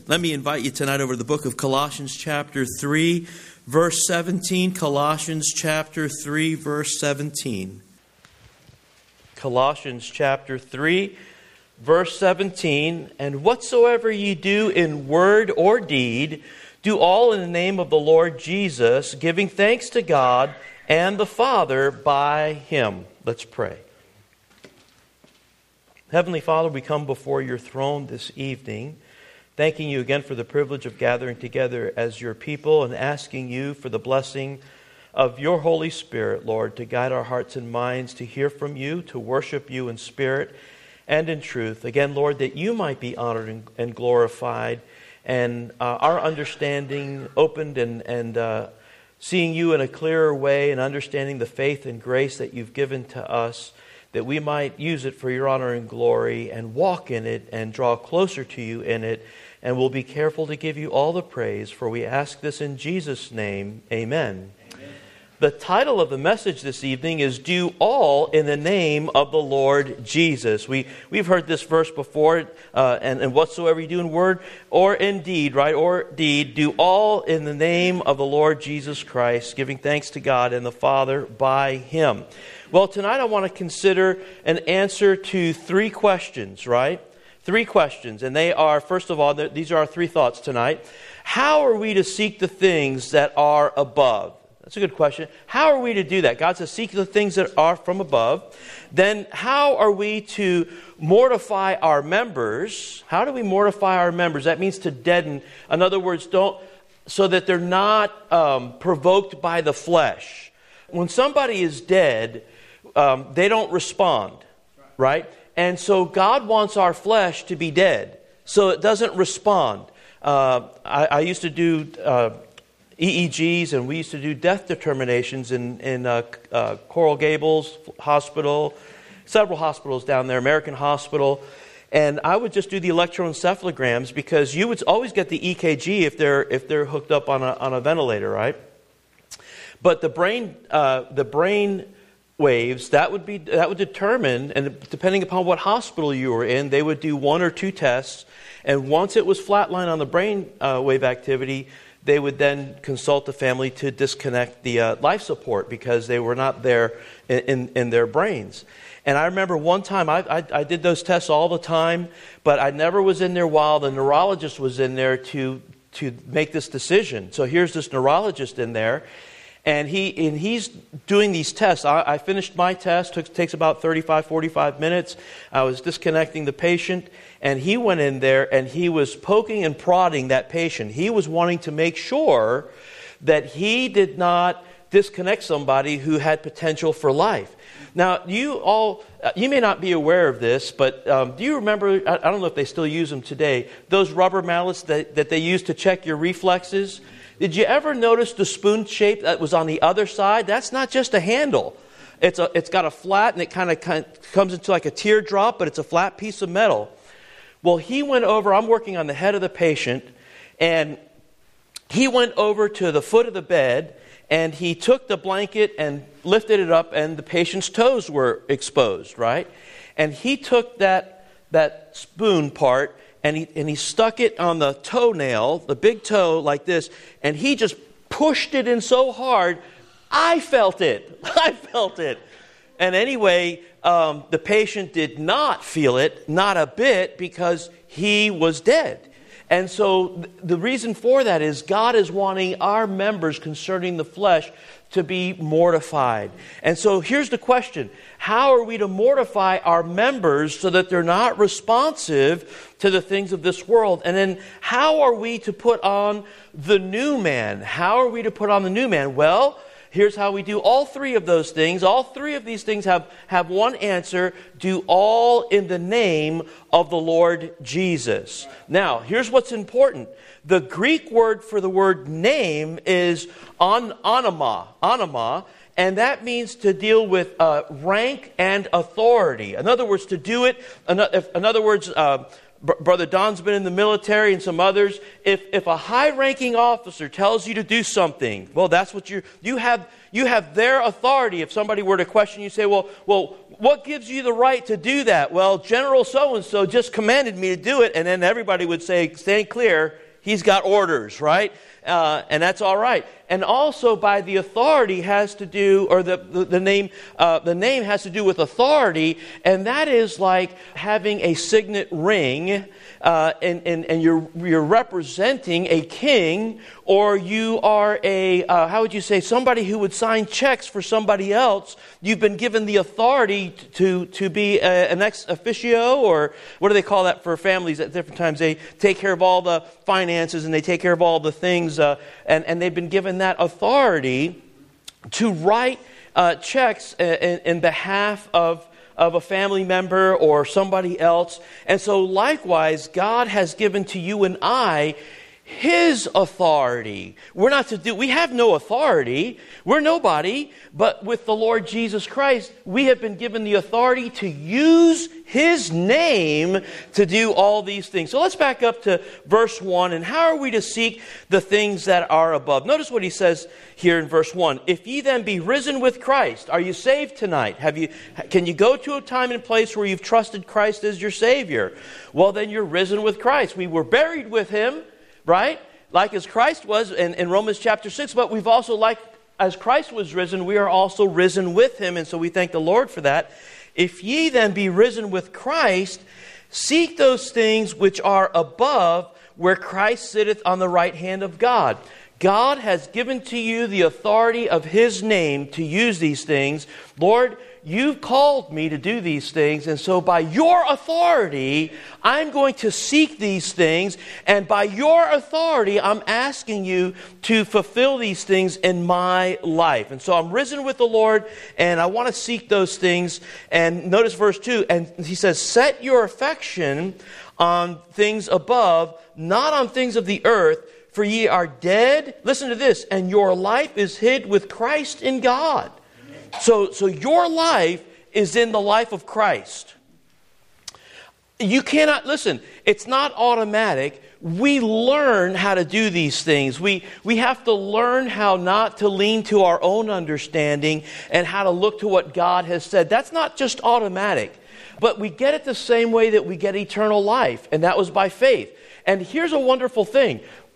Let me invite you tonight over to the book of Colossians chapter 3, verse 17. Colossians chapter 3, verse 17. Colossians chapter 3, verse 17. And whatsoever ye do in word or deed, do all in the name of the Lord Jesus, giving thanks to God and the Father by Him. Let's pray. Heavenly Father, we come before your throne this evening, thanking you again for the privilege of gathering together as your people and asking you for the blessing of your Holy Spirit, Lord, to guide our hearts and minds to hear from you, to worship you in spirit and in truth. Again, Lord, that you might be honored and glorified, and our understanding opened and seeing you in a clearer way and understanding the faith and grace that you've given to us, that we might use it for your honor and glory and walk in it and draw closer to you in it. And we'll be careful to give you all the praise, for we ask this in Jesus' name. Amen. Amen. The title of the message this evening is Do All in the Name of the Lord Jesus. We've heard this verse before, and whatsoever you do in word or in deed, right, or deed, do all in the name of the Lord Jesus Christ, giving thanks to God and the Father by Him. Well, tonight I want to consider an answer to three questions, right? Three questions, and they are, first of all, these are our three thoughts tonight. How are we to seek the things that are above? That's a good question. How are we to do that? God says, seek the things that are from above. Then how are we to mortify our members? How do we mortify our members? That means to deaden. In other words, so that they're not provoked by the flesh. When somebody is dead, they don't respond, right? And so God wants our flesh to be dead, so it doesn't respond. I used to do EEGs, and we used to do death determinations in Coral Gables Hospital, several hospitals down there, American Hospital. And I would just do the electroencephalograms, because you would always get the EKG if they're hooked up on a ventilator, right? But the brain waves, that would determine, and depending upon what hospital you were in, they would do one or two tests, and once it was flatline on the brain wave activity, they would then consult the family to disconnect the life support, because they were not there in their brains. And I remember one time, I did those tests all the time, but I never was in there while the neurologist was in there to make this decision. So here's this neurologist in there, and he's doing these tests. I finished my test. Takes about 35, 45 minutes. I was disconnecting the patient, and he went in there, and he was poking and prodding that patient. He was wanting to make sure that he did not disconnect somebody who had potential for life. Now, you may not be aware of this, but do you remember, I don't know if they still use them today, those rubber mallets that they use to check your reflexes? Did you ever notice the spoon shape that was on the other side? That's not just a handle. It's got a flat, and it kind of comes into like a teardrop, but it's a flat piece of metal. Well, he went over, I'm working on the head of the patient, and he went over to the foot of the bed, and he took the blanket and lifted it up, and the patient's toes were exposed, right? And he took that spoon part, and he stuck it on the toenail, the big toe, like this, and he just pushed it in so hard, I felt it. I felt it. And anyway, the patient did not feel it, not a bit, because he was dead. And so the reason for that is God is wanting our members concerning the flesh to be mortified. And so here's the question. How are we to mortify our members so that they're not responsive to the things of this world? And then how are we to put on the new man? How are we to put on the new man? Well, here's how we do all three of those things. All three of these things have one answer. Do all in the name of the Lord Jesus. Now, here's what's important. The Greek word for the word name is onoma, and that means to deal with rank and authority. In other words, to do it, in other words, Brother Don's been in the military and some others. If a high-ranking officer tells you to do something, well, that's what you have their authority. If somebody were to question you, say, well, what gives you the right to do that? Well, General so-and-so just commanded me to do it. And then everybody would say, stand clear. He's got orders, right? And that's all right. And also by the authority has to do, or the name has to do with authority, and that is like having a signet ring, and you're representing a king, or you are how would you say, somebody who would sign checks for somebody else. You've been given the authority to be an ex officio, or what do they call that for families at different times? They take care of all the finances and they take care of all the things, and they've been given that authority to write checks in behalf of a family member or somebody else. And so likewise, God has given to you and I His authority. We have no authority. We're nobody. But with the Lord Jesus Christ, we have been given the authority to use His name to do all these things. So let's back up to verse 1. And how are we to seek the things that are above? Notice what he says here in verse 1. If ye then be risen with Christ, are you saved tonight? Can you go to a time and place where you've trusted Christ as your Savior? Well, then you're risen with Christ. We were buried with Him, right? Like as Christ was in Romans chapter 6, but we've also, as Christ was risen, we are also risen with Him, and so we thank the Lord for that. If ye then be risen with Christ, seek those things which are above, where Christ sitteth on the right hand of God. God has given to you the authority of His name to use these things. Lord, you've called me to do these things, and so by your authority, I'm going to seek these things, and by your authority, I'm asking you to fulfill these things in my life. And so I'm risen with the Lord, and I want to seek those things. And notice verse 2, and he says, set your affection on things above, not on things of the earth, for ye are dead. Listen to this, and your life is hid with Christ in God. So your life is in the life of Christ. You cannot, listen, it's not automatic. We learn how to do these things. We have to learn how not to lean to our own understanding and how to look to what God has said. That's not just automatic. But we get it the same way that we get eternal life, and that was by faith. And here's a wonderful thing.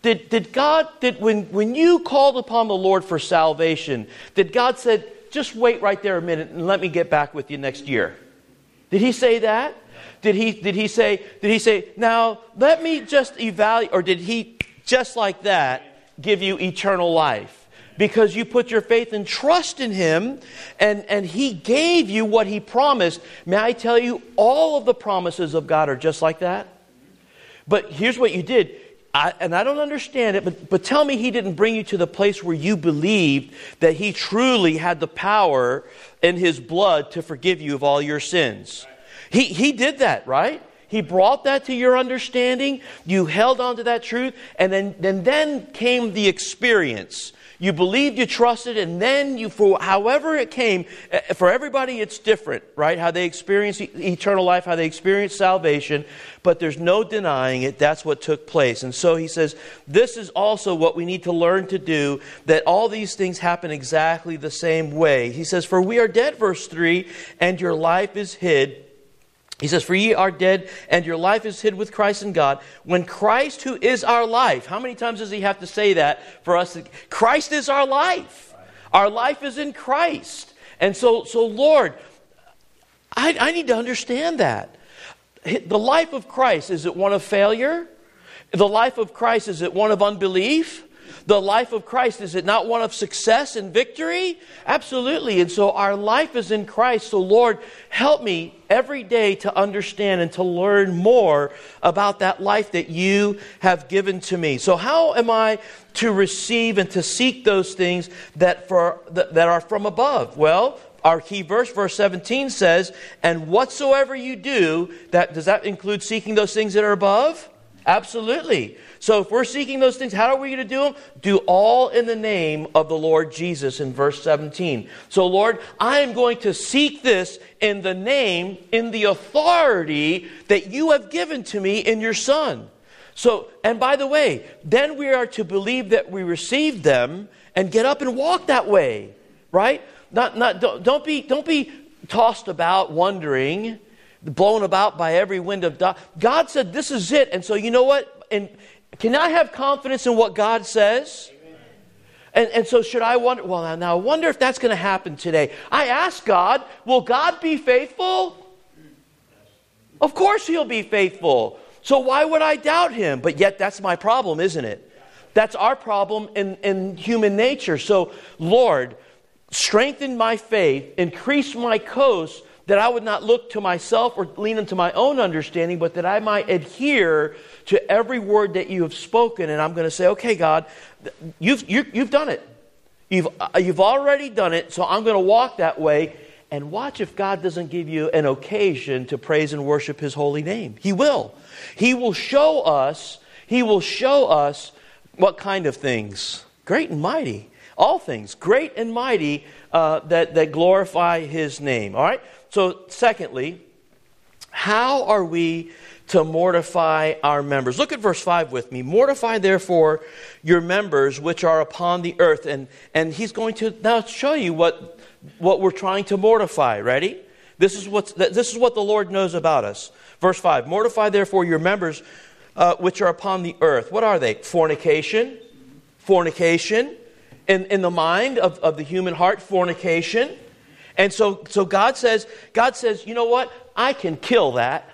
When you called upon the Lord for salvation, did God said, just wait right there a minute and let me get back with you next year? Did He say that? Did he say, now let me just evaluate, or did He just like that give you eternal life? Because you put your faith and trust in Him, and He gave you what He promised. May I tell you, all of the promises of God are just like that? But here's what you did. I don't understand it, but tell me He didn't bring you to the place where you believed that He truly had the power in His blood to forgive you of all your sins. He did that, right? He brought that to your understanding. You held on to that truth, and then came the experience. You believed, you trusted, and then for however it came, for everybody it's different, right? How they experience eternal life, how they experience salvation, but there's no denying it. That's what took place. And so he says, this is also what we need to learn to do, that all these things happen exactly the same way. He says, for we are dead, verse 3, and your life is hid. He says, for ye are dead, and your life is hid with Christ in God. When Christ, who is our life, how many times does he have to say that for us? Christ is our life. Our life is in Christ. And so Lord, I need to understand that. The life of Christ, is it one of failure? The life of Christ, is it one of unbelief? The life of Christ, is it not one of success and victory? Absolutely. And so our life is in Christ. So Lord, help me every day to understand and to learn more about that life that you have given to me. So how am I to receive and to seek those things that are from above? Well, our key verse, verse 17 says, and whatsoever you do, does that include seeking those things that are above? Absolutely. So if we're seeking those things, how are we going to do them? Do all in the name of the Lord Jesus in verse 17. So Lord, I am going to seek this in the name, in the authority that you have given to me in your Son. So, and by the way, then we are to believe that we received them and get up and walk that way, right? Don't be tossed about, wondering, blown about by every wind of doctrine. God said, this is it. And so you know what? And can I have confidence in what God says? And so should I wonder, well, now I wonder if that's going to happen today. I asked God, will God be faithful? Of course He'll be faithful. So why would I doubt Him? But yet that's my problem, isn't it? That's our problem in human nature. So, Lord, strengthen my faith, increase my coast, that I would not look to myself or lean into my own understanding, but that I might adhere to every word that you have spoken. And I'm going to say, okay, God, you've done it. You've already done it, so I'm going to walk that way. And watch if God doesn't give you an occasion to praise and worship His holy name. He will. He will show us what kind of things. Great and mighty. All things, great and mighty, that glorify His name. All right? So, secondly, how are we to mortify our members? Look at verse 5 with me. Mortify, therefore, your members which are upon the earth. And he's going to now show you what we're trying to mortify. Ready? This is what the Lord knows about us. Verse 5. Mortify, therefore, your members which are upon the earth. What are they? Fornication. In the mind of the human heart, fornication. And so God says, you know what? I can kill that.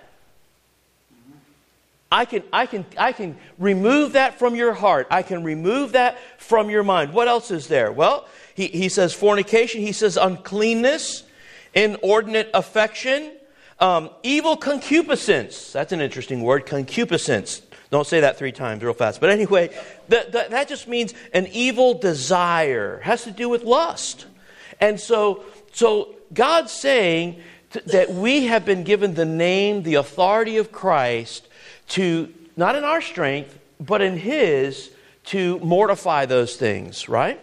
I can remove that from your heart. I can remove that from your mind. What else is there? Well, he says fornication. He says uncleanness, inordinate affection, evil concupiscence. That's an interesting word, concupiscence. Don't say that 3 times real fast. But anyway, that just means an evil desire. It has to do with lust. And so God's saying that we have been given the name, the authority of Christ to, not in our strength, but in His, to mortify those things, right?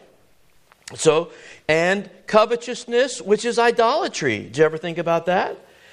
So, and covetousness, which is idolatry. Did you ever think about that?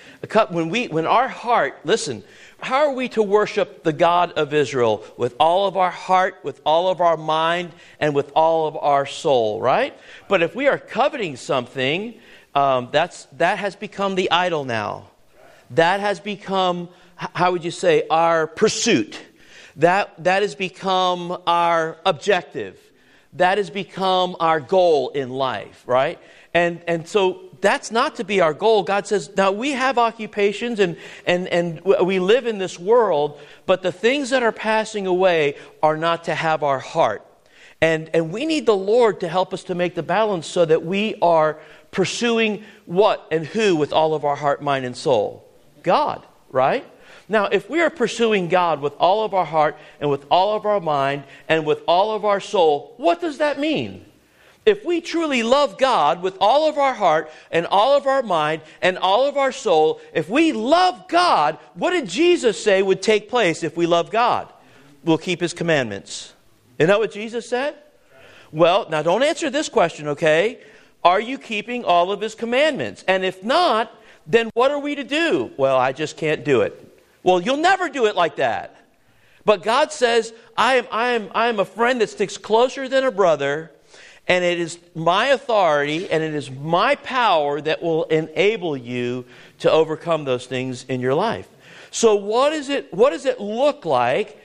When our heart, listen, how are we to worship the God of Israel? With all of our heart, with all of our mind, and with all of our soul, right? But if we are coveting something, that has become the idol now. That has become, how would you say, our pursuit. That has become our objective. That has become our goal in life, right? And so that's not to be our goal. God says, now we have occupations and we live in this world, but the things that are passing away are not to have our heart. And we need the Lord to help us to make the balance so that we are pursuing what and who with all of our heart, mind, and soul? God, right? Now, if we are pursuing God with all of our heart and with all of our mind and with all of our soul, what does that mean? If we truly love God with all of our heart and all of our mind and all of our soul, if we love God, what did Jesus say would take place if we love God? We'll keep His commandments. Isn't that what Jesus said? Well, now don't answer this question, okay? Are you keeping all of His commandments? And if not, then what are we to do? Well, I just can't do it. Well, you'll never do it like that. But God says, I am a friend that sticks closer than a brother, and it is my authority and it is my power that will enable you to overcome those things in your life. So what does it look like?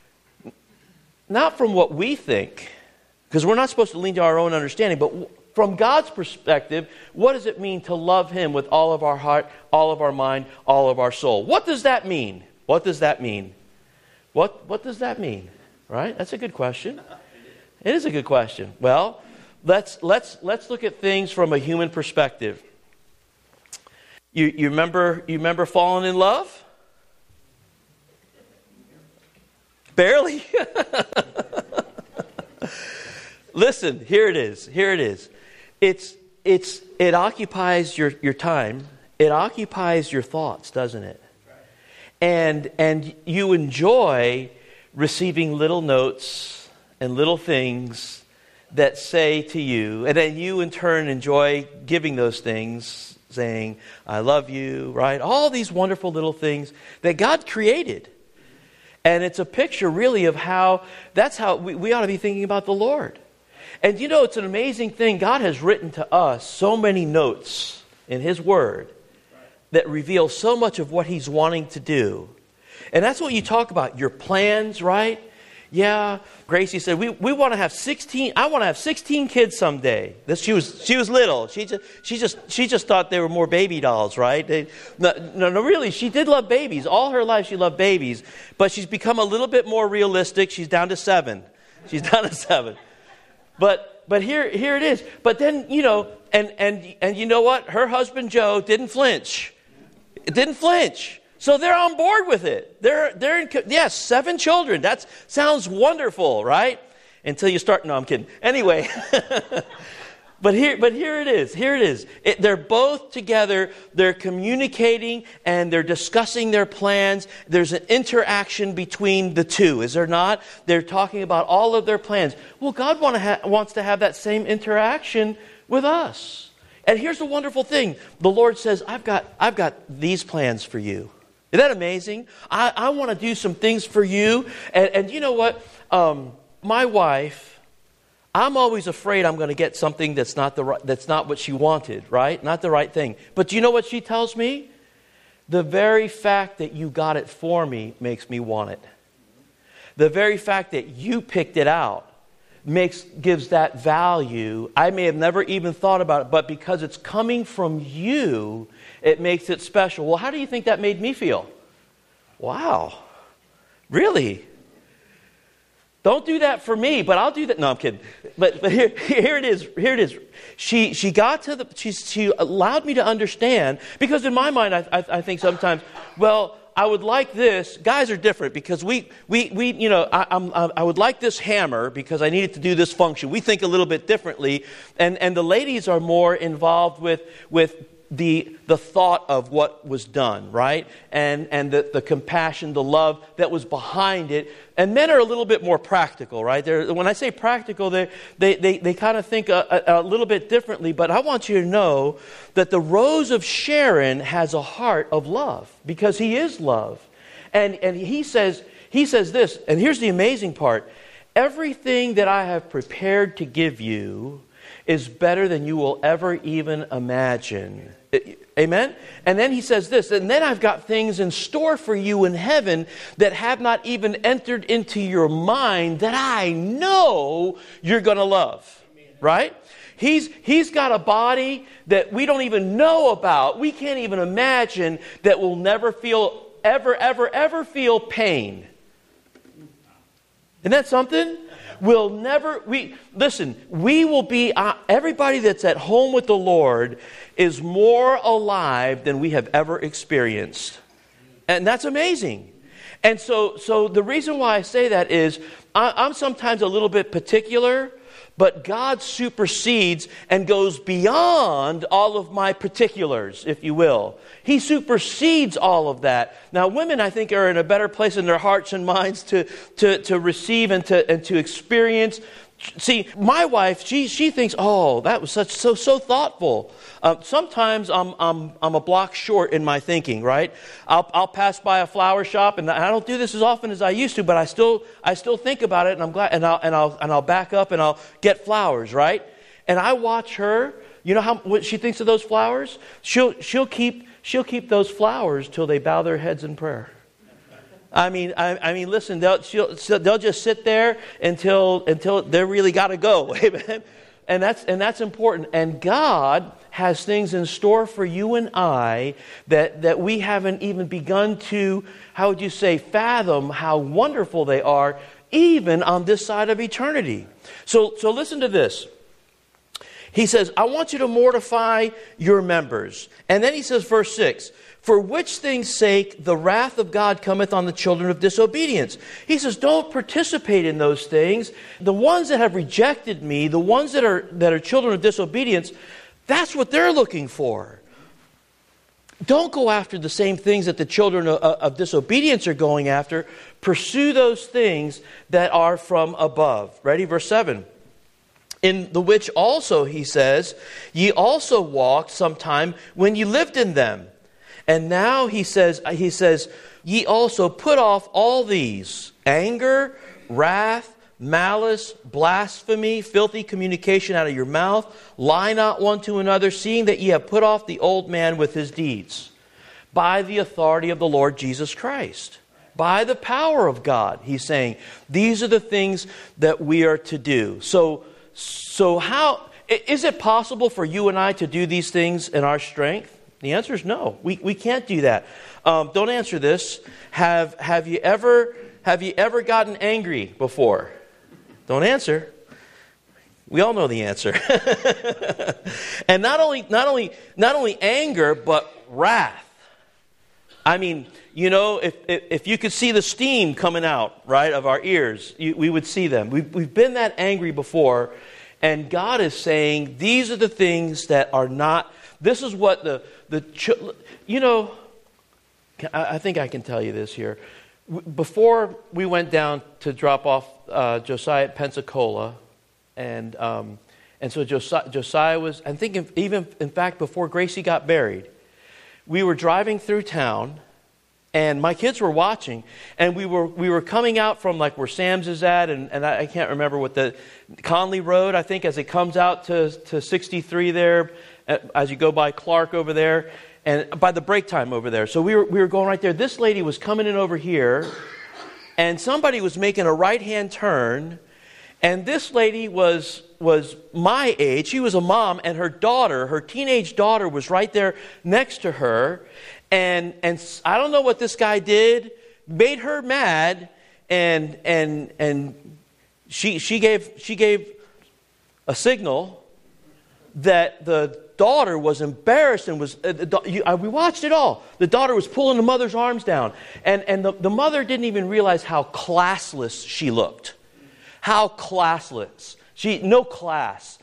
Not from what we think, because we're not supposed to lean to our own understanding, but from God's perspective, what does it mean to love Him with all of our heart, all of our mind, all of our soul? What does that mean? What does that mean? What does that mean? Right? That's a good question. It is a good question. Well, let's look at things from a human perspective. You remember falling in love? Barely. Listen, here it is. It occupies your time. It occupies your thoughts, doesn't it? And you enjoy receiving little notes and little things that say to you, and then you in turn enjoy giving those things, saying, I love you, right? All these wonderful little things that God created. And it's a picture really of that's how we ought to be thinking about the Lord. And you know, it's an amazing thing. God has written to us so many notes in His Word that reveals so much of what He's wanting to do. And that's what you talk about, your plans, right? Yeah, Gracie said, we want to have 16, I want to have 16 kids someday. She was little. She just thought they were more baby dolls, right? No, really, she did love babies. All her life she loved babies. But she's become a little bit more realistic. She's down to 7. But here it is. But then, and you know what? Her husband Joe didn't flinch. It didn't flinch. So they're on board with it. They're in, yes, 7 children. That sounds wonderful, right? Until you start. No, I'm kidding. Anyway, but here it is. Here it is. They're both together. They're communicating and they're discussing their plans. There's an interaction between the two, is there not? They're talking about all of their plans. Well, God wants to have that same interaction with us. And here's the wonderful thing: the Lord says, "I've got these plans for you." Isn't that amazing? I want to do some things for you. And you know what? My wife, I'm always afraid I'm going to get something that's not what she wanted, right? Not the right thing. But do you know what she tells me? The very fact that you got it for me makes me want it. The very fact that you picked it out gives that value. I may have never even thought about it, but because it's coming from you, it makes it special. Well, how do you think that made me feel? Wow. Really? Don't do that for me, but I'll do that. No, I'm kidding. But here it is. Here it is. She allowed me to understand, because in my mind, I think sometimes, well, I would like this. Guys are different because I would like this hammer because I need it to do this function. We think a little bit differently, and the ladies are more involved with the thought of what was done, right? And the compassion, the love that was behind it. And men are a little bit more practical, right? When I say practical, they kind of think a little bit differently. But I want you to know that the Rose of Sharon has a heart of love because he is love. And he says this, and here's the amazing part: everything that I have prepared to give you is better than you will ever even imagine. Amen? And then he says this, and then I've got things in store for you in heaven that have not even entered into your mind that I know you're going to love. Right? He's got a body that we don't even know about. We can't even imagine that will never feel, ever feel pain. Isn't that something? We will be, everybody that's at home with the Lord is more alive than we have ever experienced. And that's amazing. And so the reason why I say that is, I'm sometimes a little bit particular, but God supersedes and goes beyond all of my particulars, if you will. He supersedes all of that. Now, women, I think, are in a better place in their hearts and minds to receive and to experience. See, my wife, she thinks, oh, that was so thoughtful. Sometimes I'm a block short in my thinking, right? I'll pass by a flower shop, and I don't do this as often as I used to, but I still think about it, and I'm glad, and I'll back up and I'll get flowers, right? And I watch her. You know what she thinks of those flowers? She'll keep those flowers till they bow their heads in prayer. I mean, listen, they'll just sit there until they really got to go. Amen. And that's important. And God has things in store for you and I that we haven't even begun to, how would you say, fathom how wonderful they are, even on this side of eternity. So listen to this. He says, I want you to mortify your members. And then he says, verse 6, for which things' sake the wrath of God cometh on the children of disobedience. He says, don't participate in those things. The ones that have rejected me, the ones that are children of disobedience, that's what they're looking for. Don't go after the same things that the children of disobedience are going after. Pursue those things that are from above. Ready? Verse 7. In the which also, he says, ye also walked sometime when ye lived in them. And now he says, ye also put off all these: anger, wrath, malice, blasphemy, filthy communication out of your mouth. Lie not one to another, seeing that ye have put off the old man with his deeds. By the authority of the Lord Jesus Christ. By the power of God, he's saying, these are the things that we are to do. So how is it possible for you and I to do these things in our strength? The answer is no. We can't do that. Don't answer this. Have you ever gotten angry before? Don't answer. We all know the answer. And not only anger, but wrath. I mean, you know, if you could see the steam coming out, right, of our ears, we would see them. We've been that angry before, and God is saying, these are the things that are not, this is what you know, I think I can tell you this here. Before we went down to drop off Josiah at Pensacola, and so Josiah was, I think even, in fact, before Gracie got married, we were driving through town, and my kids were watching, and we were coming out from like where Sam's is at, and I can't remember what the Conley Road, I think, as it comes out to 63 there, as you go by Clark over there, and by the break time over there. So we were going right there. This lady was coming in over here, and somebody was making a right-hand turn, and this lady was my age. She was a mom, and her daughter, her teenage daughter, was right there next to her. And I don't know what this guy did, made her mad, and she gave a signal that the daughter was embarrassed and was. We watched it all. The daughter was pulling the mother's arms down, and the mother didn't even realize how classless she looked. How classless. No class.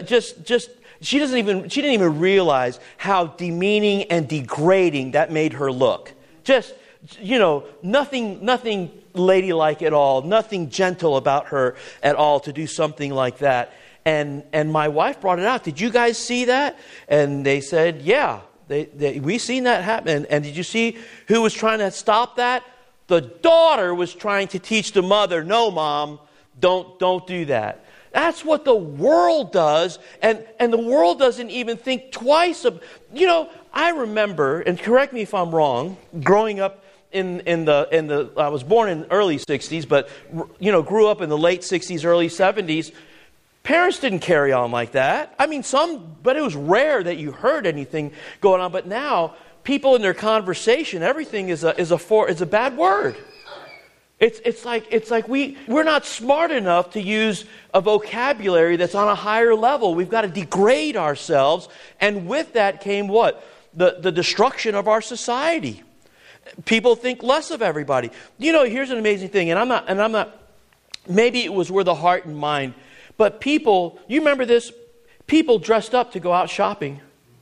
She didn't even realize how demeaning and degrading that made her look. Just, you know, nothing ladylike at all, nothing gentle about her at all to do something like that. And my wife brought it out. Did you guys see that? And they said, yeah, we seen that happen. And did you see who was trying to stop that? The daughter was trying to teach the mother, no, Mom, don't do that. That's what the world does, and the world doesn't even think twice of. You know, I remember, and correct me if I'm wrong, growing up in the I was born in the early 60s, but you know, grew up in the late 60s, early 70s. Parents didn't carry on like that. I mean, but it was rare that you heard anything going on. But now, people in their conversation, everything is a bad word. It's like we're not smart enough to use a vocabulary that's on a higher level. We've got to degrade ourselves, and with that came what? The destruction of our society. People think less of everybody. You know, here's an amazing thing, and I'm not. Maybe it was where the heart and mind, but people. You remember this? People dressed up to go out shopping.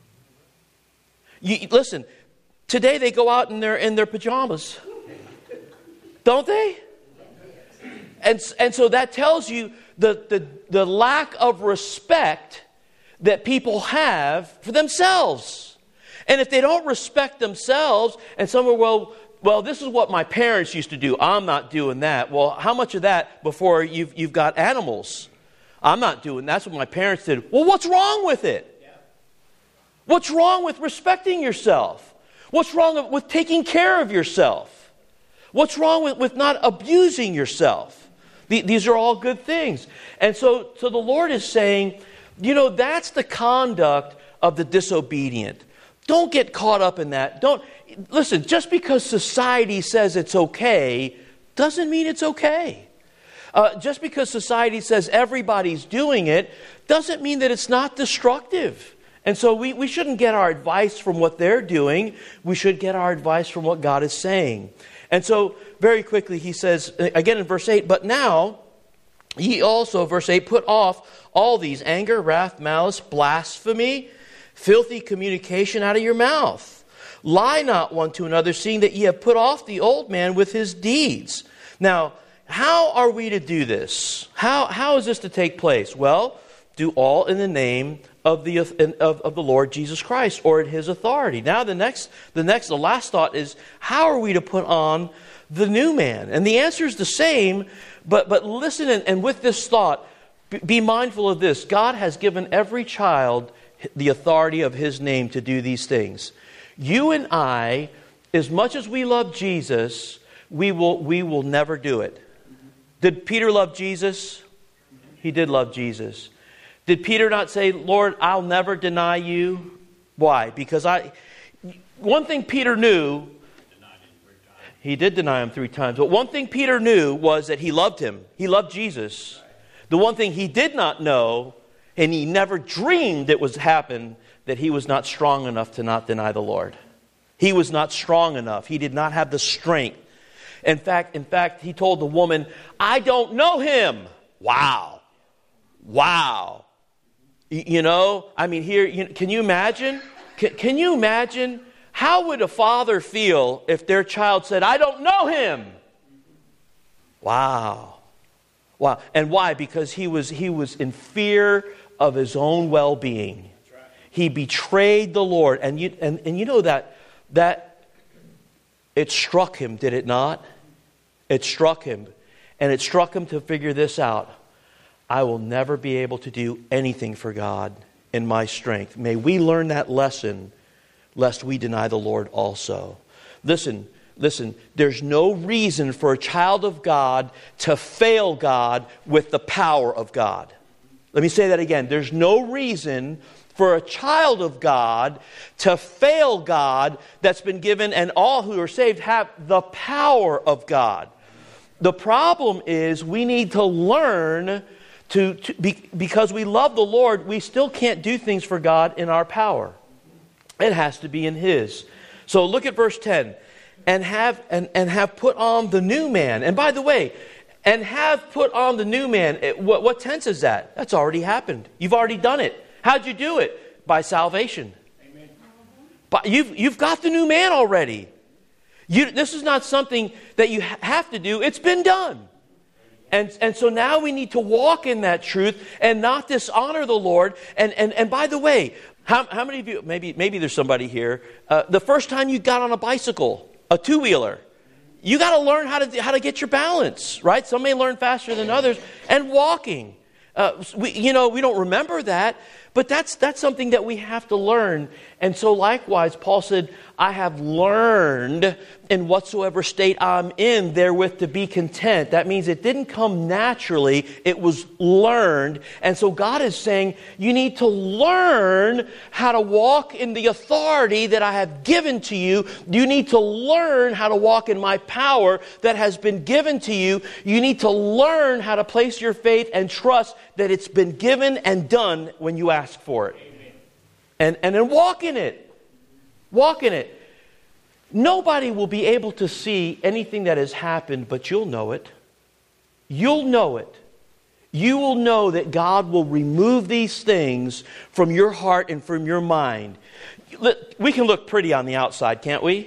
Listen, today they go out in their pajamas. Don't they? And so that tells you the lack of respect that people have for themselves. And if they don't respect themselves, and some are, well, this is what my parents used to do. I'm not doing that. Well, how much of that before you've got animals? I'm not doing that. That's what my parents did. Well, what's wrong with it? What's wrong with respecting yourself? What's wrong with taking care of yourself? What's wrong with not abusing yourself? These are all good things. And so the Lord is saying, you know, that's the conduct of the disobedient. Don't get caught up in that. Listen, just because society says it's okay, doesn't mean it's okay. Just because society says everybody's doing it, doesn't mean that it's not destructive. And so we shouldn't get our advice from what they're doing. We should get our advice from what God is saying. And so, very quickly, he says, again in verse 8, but now, ye also, verse 8, put off all these, anger, wrath, malice, blasphemy, filthy communication out of your mouth. Lie not one to another, seeing that ye have put off the old man with his deeds. Now, how are we to do this? How is this to take place? Well, do all in the name of the Lord Jesus Christ, or in his authority. Now the last thought is, how are we to put on the new man? And the answer is the same, but listen, and with this thought, be mindful of this. God has given every child the authority of His name to do these things. You and I, as much as we love Jesus, we will never do it. Did Peter love Jesus? He did love Jesus. Did Peter not say, Lord, I'll never deny you? Why? Because one thing Peter knew, he did deny Him 3 times. But one thing Peter knew was that he loved Him. He loved Jesus. The one thing he did not know, and he never dreamed it was happen, that he was not strong enough to not deny the Lord. He was not strong enough. He did not have the strength. In fact, he told the woman, I don't know him. Wow. I mean, here, can you imagine? Can you imagine? How would a father feel if their child said, I don't know him? Wow. And why? Because he was in fear of his own well-being. He betrayed the Lord. And you know that it struck him, did it not? It struck him. And it struck him to figure this out. I will never be able to do anything for God in my strength. May we learn that lesson, lest we deny the Lord also. Listen, there's no reason for a child of God to fail God with the power of God. Let me say that again. There's no reason for a child of God to fail God that's been given, and all who are saved have the power of God. The problem is we need to learn because we love the Lord, we still can't do things for God in our power. It has to be in His. So look at verse 10. And have put on the new man. And by the way, and have put on the new man. What tense is that? That's already happened. You've already done it. How'd you do it? By salvation. Amen. But you've got the new man already. This is not something that you have to do. It's been done. And so now we need to walk in that truth and not dishonor the Lord. And by the way, how many of you, maybe there's somebody here, the first time you got on a bicycle, a two-wheeler, you got to learn how to get your balance, right? Some may learn faster than others. And walking, we don't remember that, but that's something that we have to learn. And so likewise, Paul said, I have learned in whatsoever state I'm in therewith to be content. That means it didn't come naturally, it was learned. And so God is saying, you need to learn how to walk in the authority that I have given to you. You need to learn how to walk in my power that has been given to you. You need to learn how to place your faith and trust that it's been given and done when you ask for it. And then walk in it. Walk in it. Nobody will be able to see anything that has happened, but you'll know it. You'll know it. You will know that God will remove these things from your heart and from your mind. We can look pretty on the outside, can't we?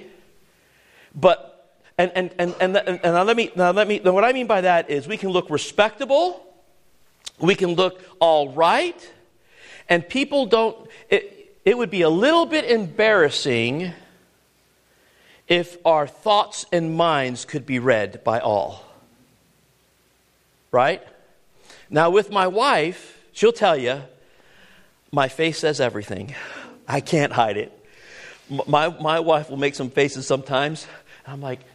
But what I mean by that is we can look respectable, we can look all right, and people don't. It would be a little bit embarrassing if our thoughts and minds could be read by all. Right? Now with my wife, she'll tell you, my face says everything. I can't hide it. My wife will make some faces sometimes. And I'm like,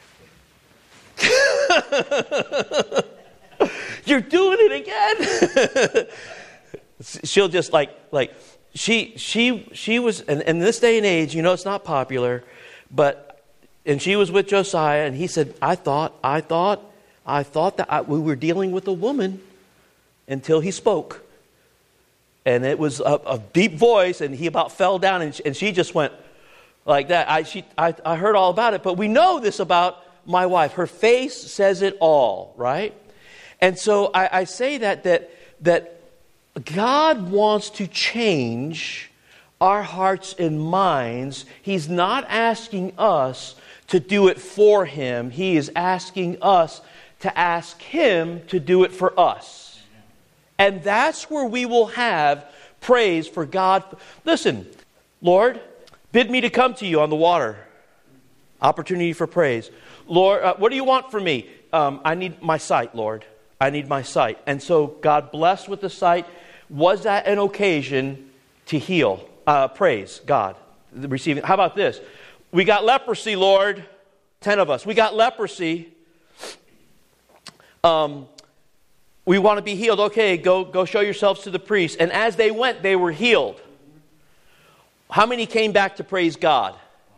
you're doing it again. She'll just like she was, and in this day and age, it's not popular, and she was with Josiah, and he said, I thought that we were dealing with a woman until he spoke. And it was a deep voice, and he about fell down, and she just went like that. I heard all about it, but we know this about my wife. Her face says it all, right? And so I say that God wants to change our hearts and minds. He's not asking us to do it for Him. He is asking us to ask Him to do it for us. And that's where we will have praise for God. Listen, Lord, bid me to come to you on the water. Opportunity for praise. Lord, what do you want from me? I need my sight, Lord. I need my sight. And so God blessed with the sight. Was that an occasion to heal? Praise God. Receiving. How about this? We got leprosy, Lord. 10 of us. We got leprosy. We want to be healed. Okay, go show yourselves to the priest. And as they went, they were healed. How many came back to praise God?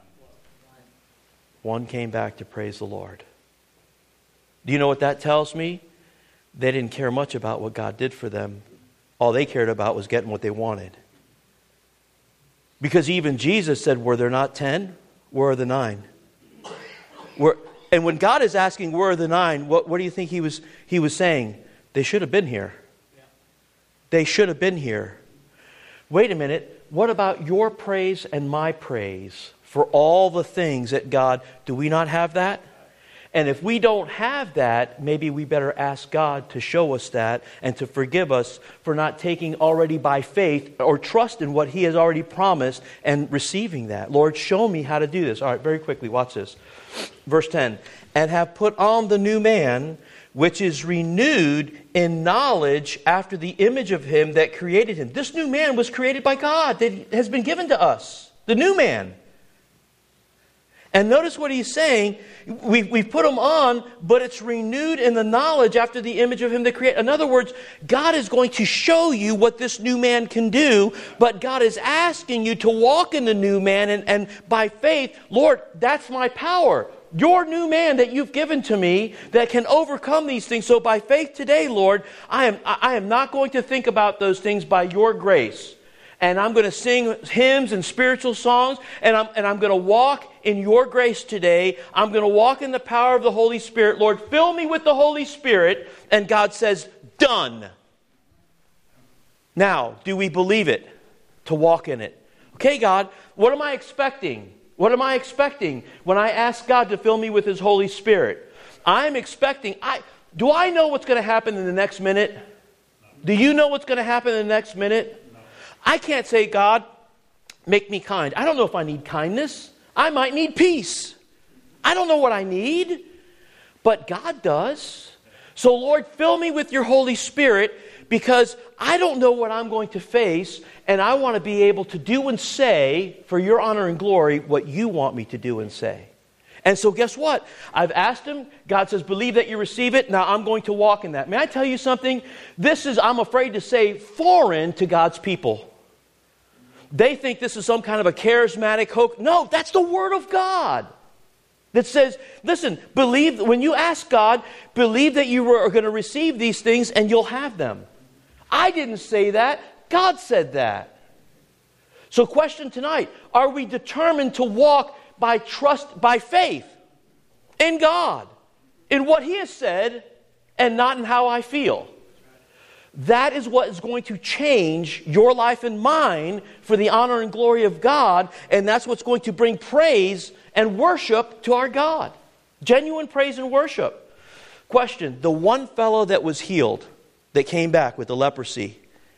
One came back to praise the Lord. Do you know what that tells me? They didn't care much about what God did for them. All they cared about was getting what they wanted. Because even Jesus said, were there not 10? Where are the 9? And when God is asking, where are the 9? What do you think he was saying? They should have been here. They should have been here. Wait a minute. What about your praise and my praise for all the things that God, do we not have that? And if we don't have that, maybe we better ask God to show us that and to forgive us for not taking already by faith or trust in what He has already promised and receiving that. Lord, show me how to do this. All right, very quickly, watch this. Verse 10, and have put on the new man, which is renewed in knowledge after the image of Him that created him. This new man was created by God, that has been given to us. The new man. And notice what he's saying. We've put him on, but it's renewed in the knowledge after the image of Him that created. In other words, God is going to show you what this new man can do, but God is asking you to walk in the new man, and by faith, Lord, that's my power. Your new man that you've given to me that can overcome these things. So by faith today, Lord, I am not going to think about those things by your grace. And I'm going to sing hymns and spiritual songs, and I'm going to walk in your grace today. I'm going to walk in the power of the Holy Spirit. Lord, fill me with the Holy Spirit. And God says, done. Now, do we believe it to walk in it? Okay, God, what am I expecting? What am I expecting when I ask God to fill me with His Holy Spirit? I'm expecting, do I know what's going to happen in the next minute? Do you know what's going to happen in the next minute? I can't say, God, make me kind. I don't know if I need kindness. I might need peace. I don't know what I need, but God does. So Lord, fill me with your Holy Spirit, because I don't know what I'm going to face, and I want to be able to do and say, for your honor and glory, what you want me to do and say. And so guess what? I've asked Him. God says, believe that you receive it. Now I'm going to walk in that. May I tell you something? This is, I'm afraid to say, foreign to God's people. They think this is some kind of a charismatic hoax. No, that's the Word of God that says, listen, believe, when you ask God, believe that you are going to receive these things and you'll have them. I didn't say that. God said that. So question tonight, are we determined to walk by trust, by faith in God, in what He has said, and not in how I feel? That is what is going to change your life and mine for the honor and glory of God, and that's what's going to bring praise and worship to our God. Genuine praise and worship. Question, the one fellow that was healed, that came back with the leprosy,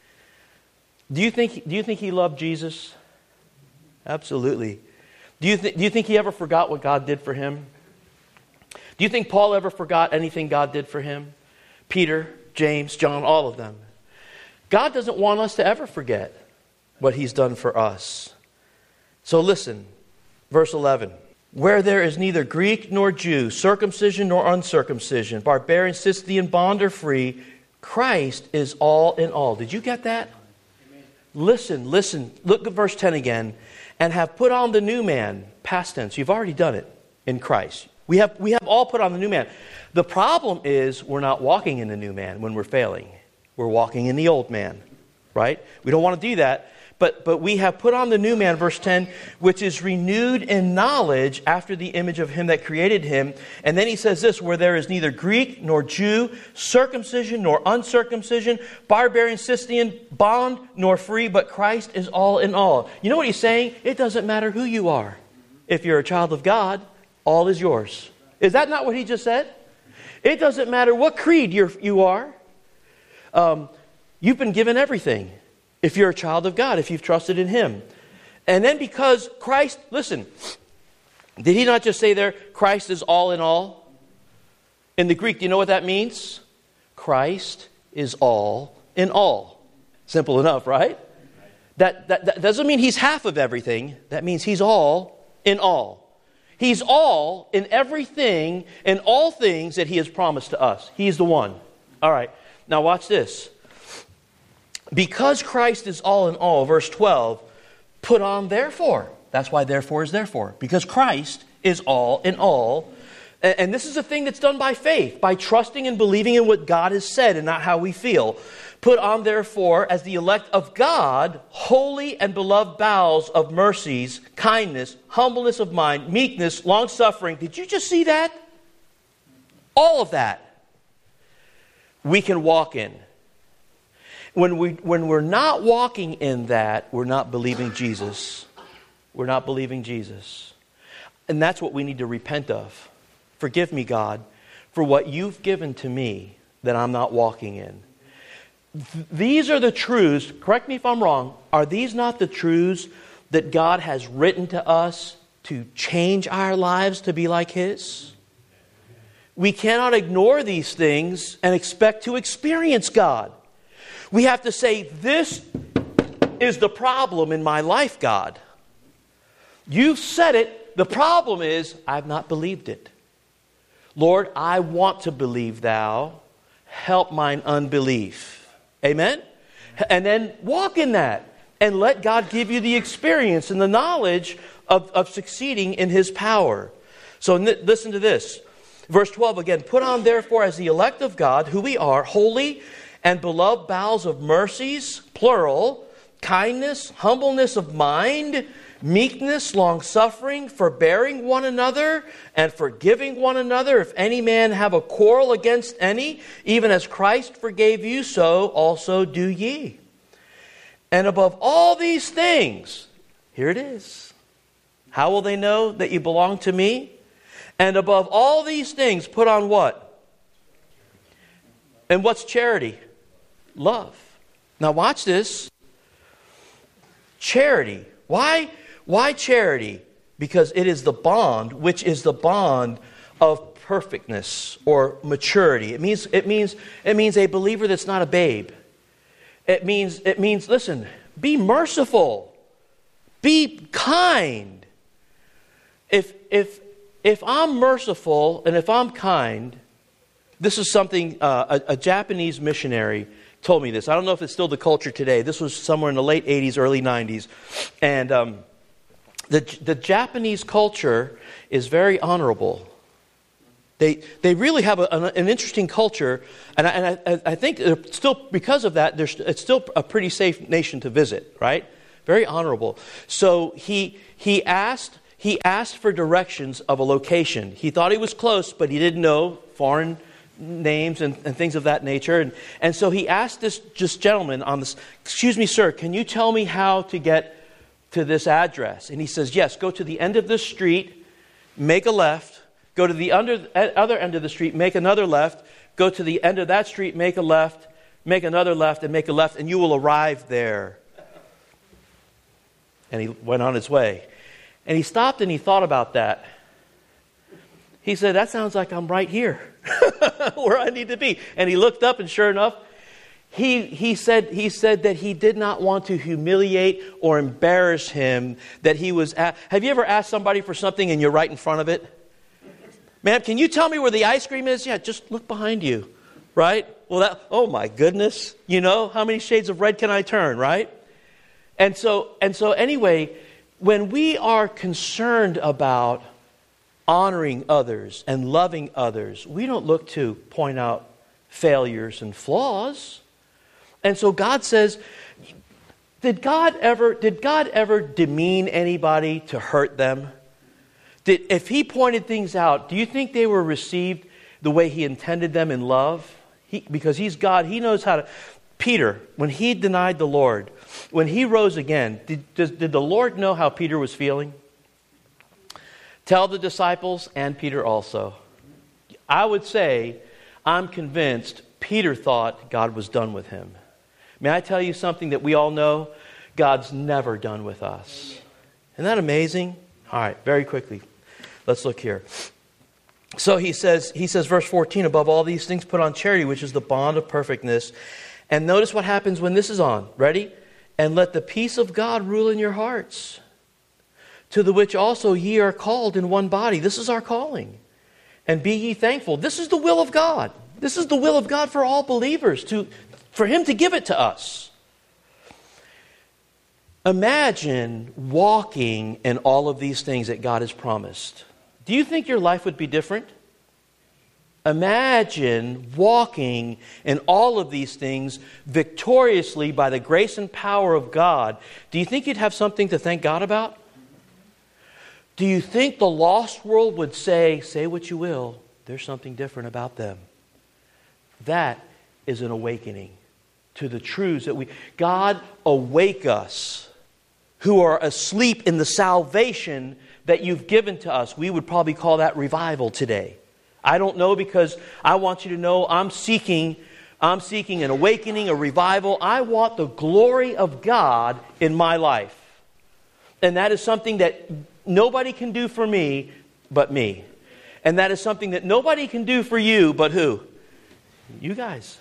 do you think he loved Jesus? Absolutely. Do you think he ever forgot what God did for him? Do you think Paul ever forgot anything God did for him? Peter, James, John, all of them. God doesn't want us to ever forget what He's done for us. So listen, verse 11. Where there is neither Greek nor Jew, circumcision nor uncircumcision, barbarian, Scythian, bond or free, Christ is all in all. Did you get that? Amen. Listen. Look at verse 10 again. And have put on the new man, past tense. You've already done it in Christ. We have all put on the new man. The problem is we're not walking in the new man when we're failing. We're walking in the old man, right? We don't want to do that. But we have put on the new man, verse 10, which is renewed in knowledge after the image of Him that created him. And then he says this, where there is neither Greek nor Jew, circumcision nor uncircumcision, barbarian, Scythian, bond nor free, but Christ is all in all. You know what he's saying? It doesn't matter who you are. If you're a child of God, all is yours. Is that not what he just said? It doesn't matter what creed you are. You've been given everything. If you're a child of God, if you've trusted in Him. And then because Christ, listen, Did he not just say there, Christ is all in all? In the Greek, do you know what that means? Christ is all in all. Simple enough, right? That doesn't mean he's half of everything. That means he's all in all. He's all in everything and all things that he has promised to us. He's the one. All right, now watch this. Because Christ is all in all, verse 12, put on therefore. That's why therefore is therefore. Because Christ is all in all. And this is a thing that's done by faith, by trusting and believing in what God has said and not how we feel. Put on therefore, as the elect of God, holy and beloved bowels of mercies, kindness, humbleness of mind, meekness, long-suffering. Did you just see that? All of that we can walk in. When we're not walking in that, we're not believing Jesus. We're not believing Jesus. And that's what we need to repent of. Forgive me, God, for what you've given to me that I'm not walking in. These are the truths, correct me if I'm wrong, are these not the truths that God has written to us to change our lives to be like His? We cannot ignore these things and expect to experience God. We have to say, this is the problem in my life, God. You've said it. The problem is, I've not believed it. Lord, I want to believe thou. Help mine unbelief. Amen? And then walk in that. And let God give you the experience and the knowledge of succeeding in His power. So listen to this. Verse 12 again. Put on therefore as the elect of God, who we are, holy and beloved bowels of mercies, plural, kindness, humbleness of mind, meekness, long-suffering, forbearing one another, and forgiving one another. If any man have a quarrel against any, even as Christ forgave you, so also do ye. And above all these things, here it is. How will they know that you belong to me? And above all these things, put on what? And what's charity? Love. Now watch this. Charity. Why charity? Because it is the bond, which is the bond of perfectness or maturity. It means a believer that's not a babe. It means listen, be merciful. Be kind. If I'm merciful and if I'm kind, this is something a Japanese missionary told me this. I don't know if it's still the culture today. This was somewhere in the late 80s, early 90s. And the Japanese culture is very honorable. They really have an interesting culture. And I think still, because of that, it's still a pretty safe nation to visit, right? Very honorable. So he asked for directions of a location. He thought he was close, but he didn't know foreign names and things of that nature. And so he asked this gentleman on this, excuse me, sir, can you tell me how to get to this address? And he says, yes, go to the end of this street, make a left, go to the other end of the street, make another left, go to the end of that street, make a left, make another left, and make a left, and you will arrive there. And he went on his way. And he stopped and he thought about that. He said, that sounds like I'm right here, where I need to be. And he looked up, and sure enough, he said that he did not want to humiliate or embarrass him. That he was. Have you ever asked somebody for something and you're right in front of it? Ma'am, can you tell me where the ice cream is? Yeah, just look behind you, right? Well, oh my goodness, how many shades of red can I turn, right? And so anyway, when we are concerned about honoring others and loving others, we don't look to point out failures and flaws. And so God says, did God ever demean anybody to hurt them? If He pointed things out, do you think they were received the way He intended them in love? Because He's God, He knows how to. Peter, when he denied the Lord, when he rose again, did the Lord know how Peter was feeling? Tell the disciples and Peter also. I would say, I'm convinced Peter thought God was done with him. May I tell you something that we all know? God's never done with us. Isn't that amazing? All right, very quickly. Let's look here. So he says, verse 14, above all these things put on charity, which is the bond of perfectness. And notice what happens when this is on. Ready? And let the peace of God rule in your hearts, to the which also ye are called in one body. This is our calling. And be ye thankful. This is the will of God. This is the will of God for all believers, for Him to give it to us. Imagine walking in all of these things that God has promised. Do you think your life would be different? Imagine walking in all of these things victoriously by the grace and power of God. Do you think you'd have something to thank God about? Do you think the lost world would say what you will, there's something different about them? That is an awakening to the truths that God, awake us who are asleep in the salvation that you've given to us. We would probably call that revival today. I don't know, because I want you to know I'm seeking an awakening, a revival. I want the glory of God in my life. And that is something that nobody can do for me but me. And that is something that nobody can do for you but who? You guys.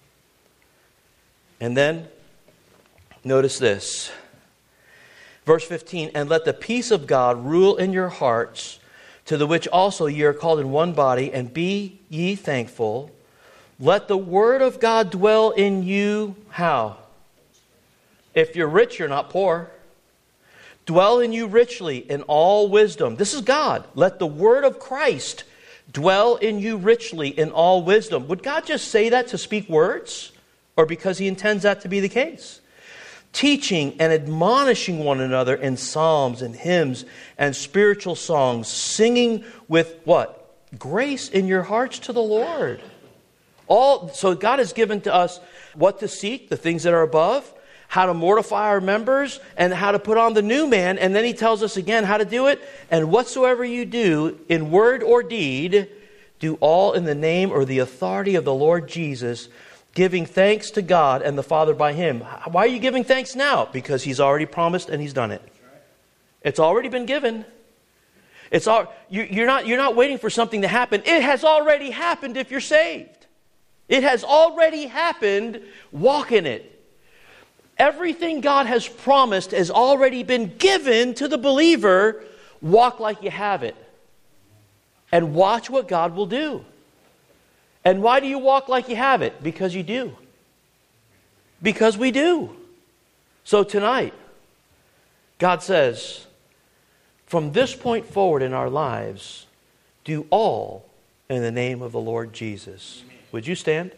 And then, notice this. Verse 15, and let the peace of God rule in your hearts, to the which also ye are called in one body, and be ye thankful. Let the word of God dwell in you. How? If you're rich, you're not poor. Dwell in you richly in all wisdom. This is God. Let the word of Christ dwell in you richly in all wisdom. Would God just say that to speak words? Or because He intends that to be the case? Teaching and admonishing one another in psalms and hymns and spiritual songs, singing with what? Grace in your hearts to the Lord. So God has given to us what to seek, the things that are above, how to mortify our members, and how to put on the new man. And then He tells us again how to do it. And whatsoever you do in word or deed, do all in the name or the authority of the Lord Jesus, giving thanks to God and the Father by Him. Why are you giving thanks now? Because He's already promised and He's done it. It's already been given. You're not waiting for something to happen. It has already happened if you're saved. It has already happened. Walk in it. Everything God has promised has already been given to the believer. Walk like you have it. And watch what God will do. And why do you walk like you have it? Because you do. Because we do. So tonight, God says, from this point forward in our lives, do all in the name of the Lord Jesus. Would you stand?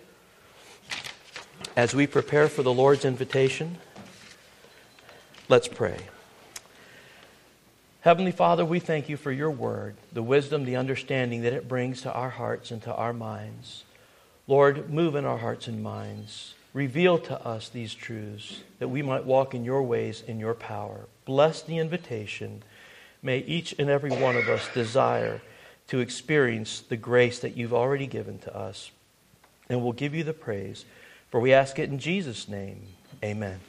As we prepare for the Lord's invitation, let's pray. Heavenly Father, we thank You for Your word, the wisdom, the understanding that it brings to our hearts and to our minds. Lord, move in our hearts and minds. Reveal to us these truths that we might walk in Your ways, in Your power. Bless the invitation. May each and every one of us desire to experience the grace that You've already given to us. And we'll give You the praise, for we ask it in Jesus' name. Amen.